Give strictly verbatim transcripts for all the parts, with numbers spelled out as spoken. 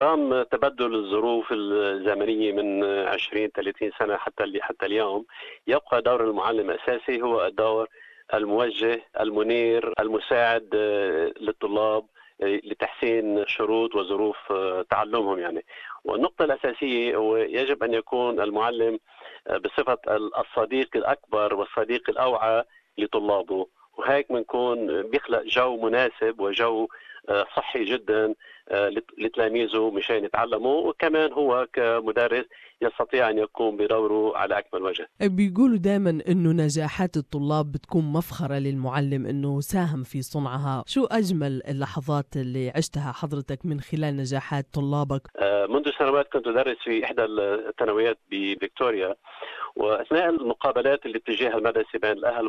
رغم تبدل الظروف الزمنية من عشرين ثلاثين سنة حتى اللي حتى اليوم، يبقى دور المعلم أساسي، هو الدور الموجه المنير المساعد للطلاب لتحسين شروط وظروف تعلمهم يعني. والنقطة الأساسية هو يجب أن يكون المعلم بصفة الصديق الأكبر والصديق الأوعى لطلابه، وهيك بنكون بيخلق جو مناسب وجو صحي جدا لتلاميذه مشان يتعلموا، وكمان هو كمدرس يستطيع أن يقوم بدوره على أكمل وجه. بيقولوا دائما أنه نجاحات الطلاب بتكون مفخرة للمعلم أنه ساهم في صنعها. شو أجمل اللحظات اللي عشتها حضرتك من خلال نجاحات طلابك؟ منذ سنوات كنت أدرس في إحدى الثانويات بفيكتوريا، وأثناء المقابلات اللي بتجيها المدرسة بين الأهل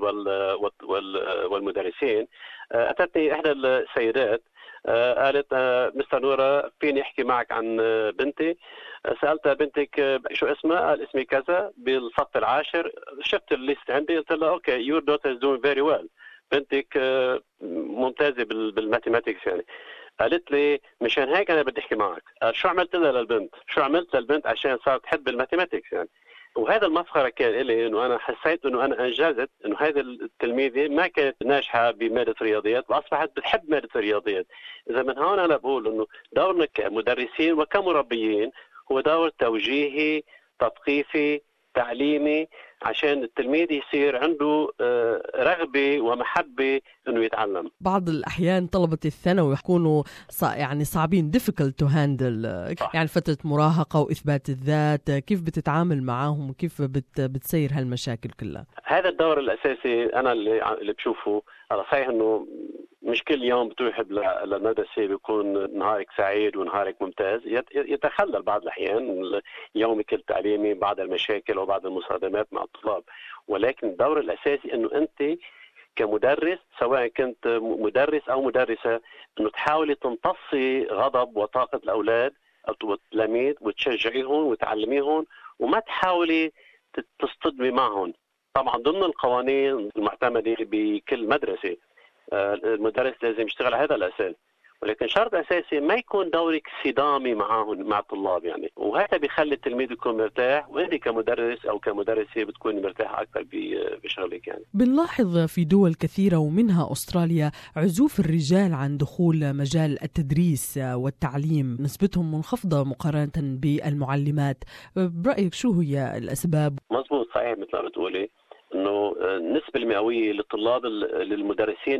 والمدرسين أتتني إحدى السيدات قالت مستر نورة فيني أحكي معك عن بنتي. سألتها بنتك شو اسمها؟ قال اسمي كذا بالصف العاشر. شفت الليست عندي قلت لها أوكي your daughter is doing very well، بنتك ممتازة بالماثيماتيكس يعني. قالت لي مشان هيك أنا بدي أحكي معك. قال شو عملت لها للبنت؟ شو عملت للبنت عشان صارت تحب الماثيماتيكس يعني. وهذا المفخرة كان إلي إنه أنا حسيت إنه أنا أنجزت إنه هذه التلميذة ما كانت ناجحة بمادة الرياضيات وأصبحت بتحب مادة الرياضيات. إذا من هون أنا بقول إنه دورنا كمدرسين وكمربيين هو دور توجيهي تثقيفي تعليمي عشان التلميذ يصير عنده رغبة ومحبة إنه يتعلم. بعض الأحيان طلبة الثانوي يكونوا يعني صعبين difficult to handle، يعني فترة مراهقة وإثبات الذات، كيف بتتعامل معاهم وكيف بت بتسير هالمشاكل كلها؟ هذا الدور الأساسي أنا اللي اللي بشوفه. أنا صحيح إنه مش كل يوم بتروح للمدرسة بيكون نهارك سعيد ونهارك ممتاز، يتخلل بعض الأحيان يومك التعليمي بعض المشاكل وبعض المصادمات مع الطلاب، ولكن الدور الأساسي إنه أنت كمدرس سواء كنت مدرس أو مدرسة إنه تحاولي تمتصي غضب وطاقة الأولاد أو التلاميذ وتشجعيهم وتعلميهم، وما تحاولي تصطدمي معهم. طبعا ضمن القوانين المعتمدة بكل مدرسة المدرس لازم يشتغل على هذا الأساس، ولكن شرط أساسي ما يكون دورك صدامي معهم مع الطلاب يعني، وهذا بيخلي التلميذ يكون مرتاح وأنت كمدرس أو كمدرسة بتكون مرتاح أكثر بشغلك يعني. بنلاحظ في دول كثيرة ومنها أستراليا عزوف الرجال عن دخول مجال التدريس والتعليم، نسبتهم منخفضة مقارنة بالمعلمات. برأيك شو هي الأسباب؟ مظبوط صحيح مثل ما بتقولي انه النسبة المئوية للطلاب للمدرسين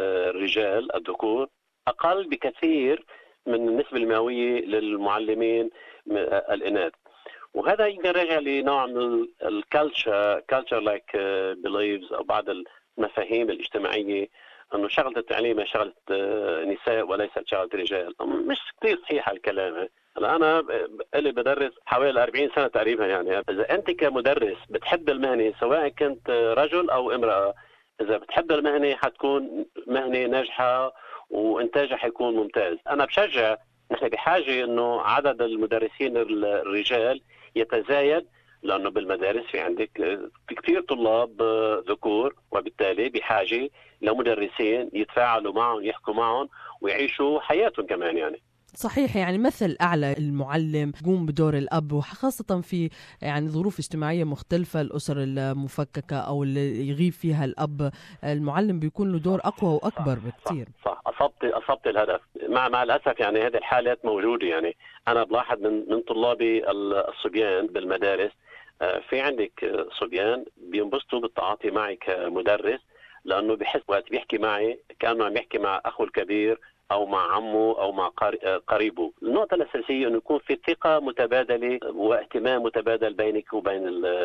الرجال الذكور اقل بكثير من النسبة المئوية للمعلمين الاناث، وهذا يمكن راجع لنوع من الكالتشر كالتشر لايك بيليفز او بعض المفاهيم الاجتماعية انه شغلة التعليم هي شغلة نساء وليست شغلة رجال. مش كثير صحيح الكلام. أنا اللي بدرس حوالي أربعين سنة تقريبا يعني. إذا أنت كمدرس بتحب المهنة سواء كنت رجل أو امرأة، إذا بتحب المهنة حتكون مهنة ناجحة وإنتاجها حيكون ممتاز. أنا بشجع، نحن بحاجة إنه عدد المدرسين الرجال يتزايد، لأنه بالمدارس في عندك كثير طلاب ذكور، وبالتالي بحاجة لمدرسين يتفاعلوا معهم يحكوا معهم ويعيشوا حياتهم كمان يعني. صحيح، يعني مثل أعلى المعلم يقوم بدور الأب، وخاصة في يعني ظروف اجتماعية مختلفة، الأسر المفككة أو اللي يغيب فيها الأب، المعلم بيكون له دور أقوى وأكبر بكثير. صح, صح. أصبت أصبت الهدف. مع مع الأسف يعني هذه الحالات موجودة يعني. أنا بلاحظ من من طلابي الصبيان بالمدارس، في عندك صبيان بينبسطوا بالتعاطي معي كمدرس، لأنه بحس وقت بيحكي معي كأنه عم يحكي مع أخوه الكبير أو مع عمه أو مع قريبه. النقطة الأساسية أنه يكون في ثقة متبادلة واهتمام متبادل بينك وبين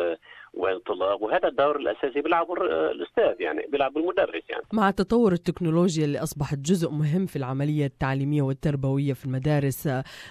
وبين الطلاب، وهذا الدور الأساسي بيلعبه الأستاذ يعني، بيلعبه المدرس يعني. مع تطور التكنولوجيا اللي أصبحت جزء مهم في العملية التعليمية والتربوية في المدارس،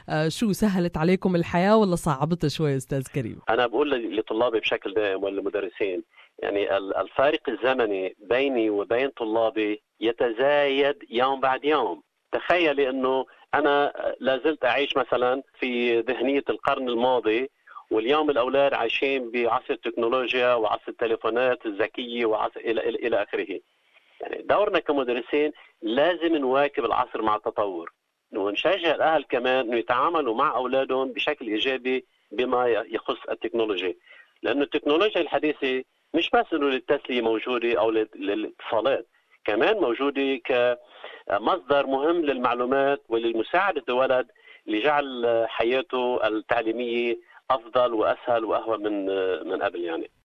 شو سهلت عليكم الحياة ولا صعبتها شوي أستاذ كريم؟ أنا بقول لطلابي بشكل دائم والمدرسين يعني الفارق الزمني بيني وبين طلابي يتزايد يوم بعد يوم. تخيلي انه انا لازلت اعيش مثلا في ذهنية القرن الماضي، واليوم الاولاد عايشين بعصر التكنولوجيا وعصر التليفونات الذكية وعصر الى الى, إلى اخره. يعني دورنا كمدرسين لازم نواكب العصر مع التطور. ونشجع الاهل كمان انه يتعاملوا مع اولادهم بشكل ايجابي بما يخص التكنولوجيا، لانه التكنولوجيا الحديثه مش بس انه للتسليه موجوده او للاتصالات، كمان موجوده كمصدر مهم للمعلومات وللمساعده الولد لجعل حياته التعليميه افضل واسهل واهون من من قبل يعني.